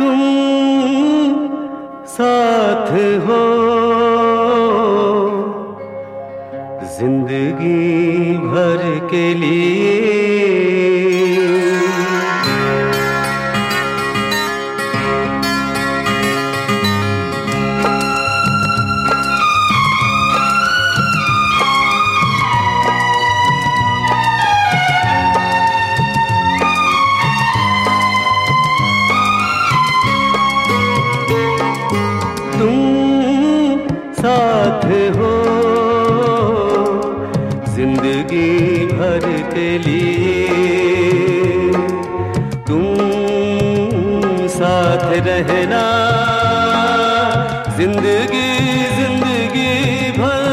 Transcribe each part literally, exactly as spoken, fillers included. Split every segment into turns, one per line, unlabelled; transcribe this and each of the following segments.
तुम साथ हो जिंदगी भर के लिए। साथ हो जिंदगी भर के लिए, तुम साथ रहना जिंदगी जिंदगी भर।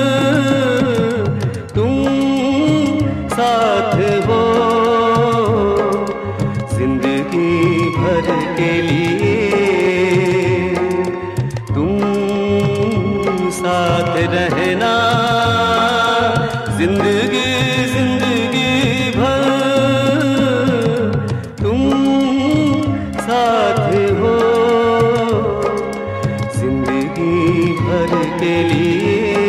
तुम साथ हो जिंदगी भर के लिए, साथ रहना जिंदगी जिंदगी भर। तुम साथ हो जिंदगी भर के लिए।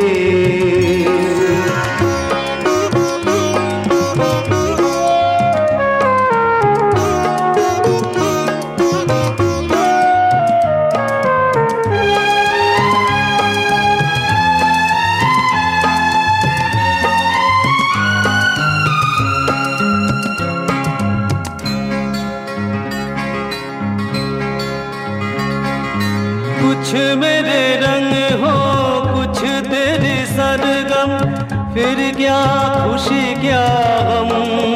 कुछ मेरे रंग हो कुछ तेरी सरगम, फिर क्या खुशी क्या गम।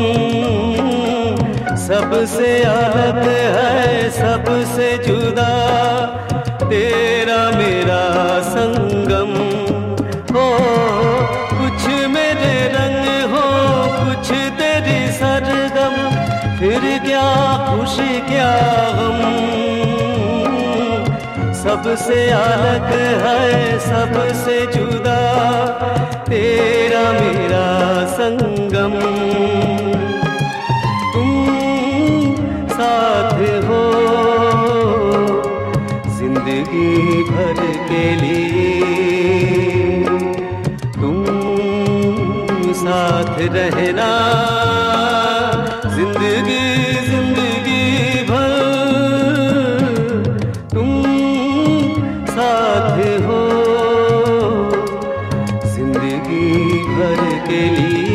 सबसे अलग है सबसे जुदा तेरा मेरा संगम। हो कुछ मेरे रंग हो कुछ तेरी सरगम, फिर क्या खुशी क्या गम। सबसे अलग है सबसे जुदा तेरा मेरा संगम। तुम साथ हो जिंदगी भर के लिए, तुम साथ रहना जिंदगी जिंदगी भर। साथ हो जिंदगी भर के लिए।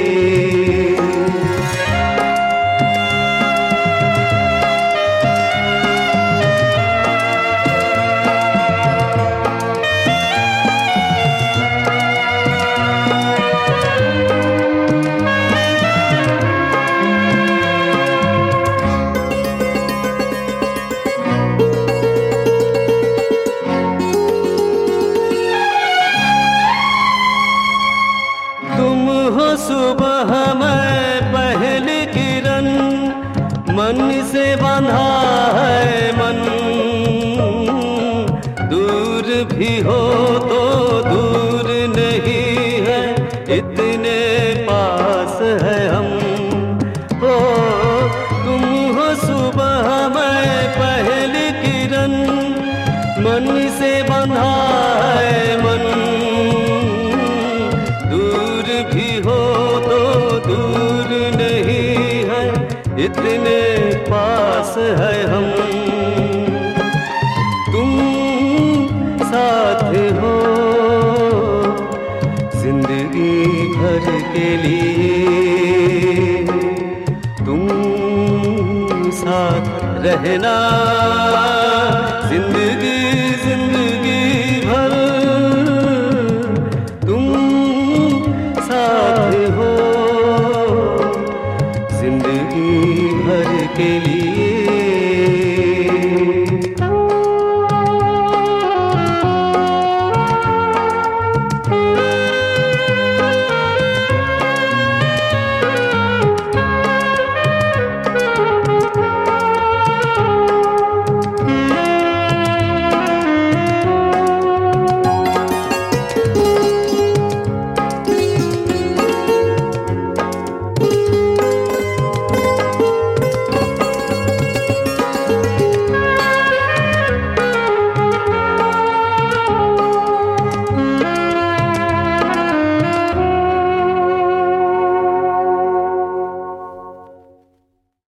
सुबह में पहली किरण, मन से बंधा है मन। दूर भी हो तो दूर नहीं है, इतने पास है हम। हो तुम हो सुबह में पहली किरण, मन से बंधा है मन। दूर भी हो तो दूर नहीं है, इतने पास है हम। तुम साथ हो जिंदगी भर के लिए, तुम साथ रहना जिंदगी जिंदगी भर। साथ हो जिंदगी भर के लिए।